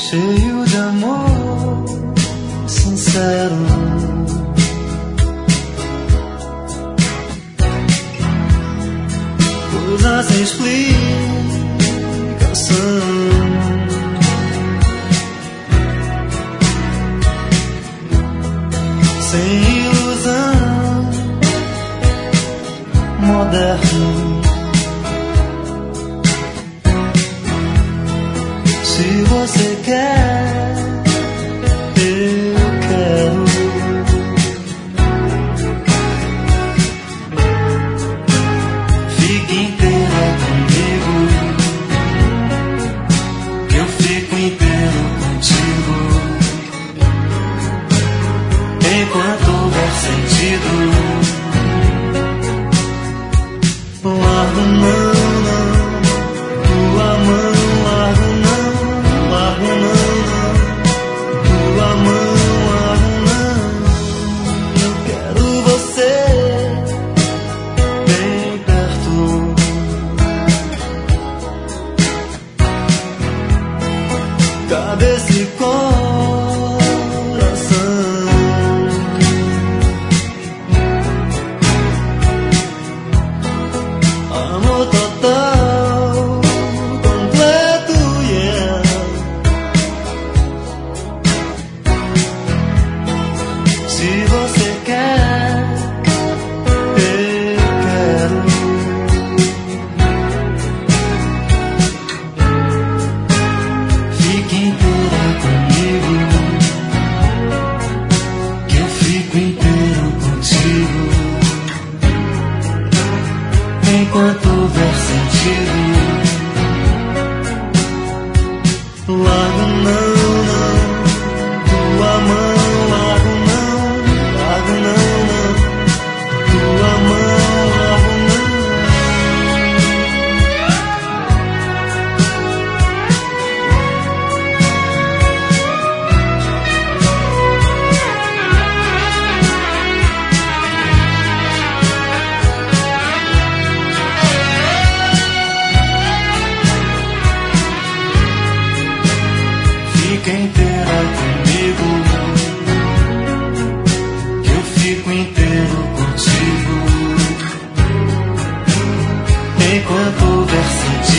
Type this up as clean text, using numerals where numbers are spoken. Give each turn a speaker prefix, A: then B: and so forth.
A: cheio de amor sincero. Coisa sem explicação. Sem ilusão, moderno. Se você quer, eu quero. Fique inteira comigo, que eu fico inteiro contigo. Enquanto houver sentido, largo não, não, tua mão, largo não, largo não, não, tua mão, largo não. Eu quero você bem perto. Cabeça e coração. Amor total, completo, yeah. Se você quer, eu quero. Fique inteira comigo, que eu fico inteiro contigo. Enquanto houver sentido, largo não, não, tua mão, largo não, largo não, não, tua mão, largo não. Fica inteira comigo, que eu fico inteiro contigo. Enquanto houver sentido,